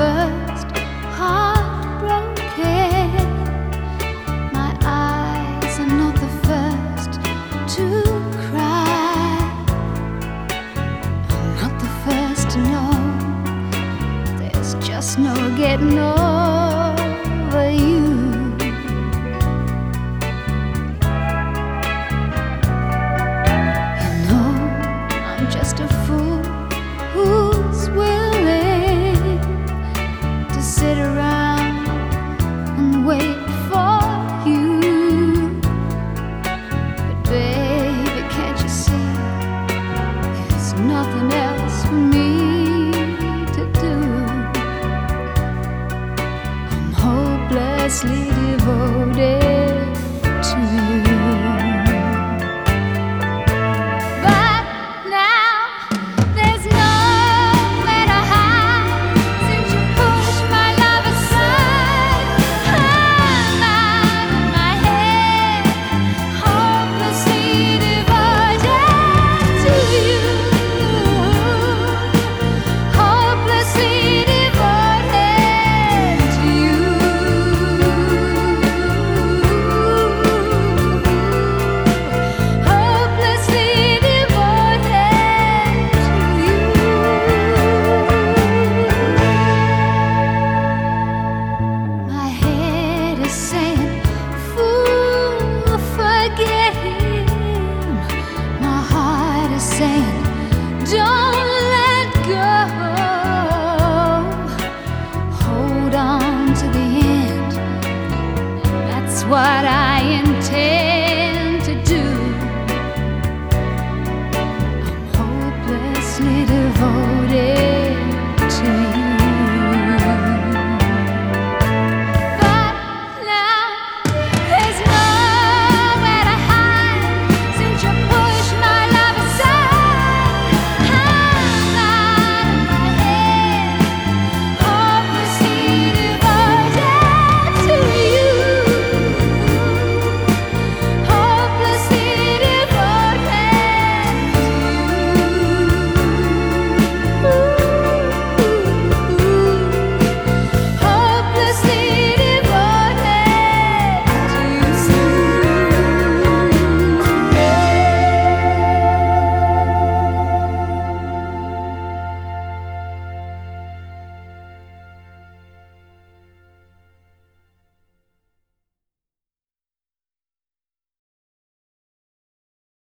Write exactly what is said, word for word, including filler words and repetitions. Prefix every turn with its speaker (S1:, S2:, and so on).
S1: first heartbroken. My eyes are not the first to cry. I'm not the first to know. There's just no getting over you. You know, I'm just a fool who's willing to sit around and wait for you. But baby, can't you see, there's nothing else for me to do. I'm hopelessly devoted to you. But now there's nowhere to hide since you pushed my love aside. I'm out of my head, hopelessly devoted to you. Hopelessly devoted to you. Hopelessly devoted to you. My head is saying, fool, forget him. My heart is saying, don't let go. Hold on to the end. That's what I intend.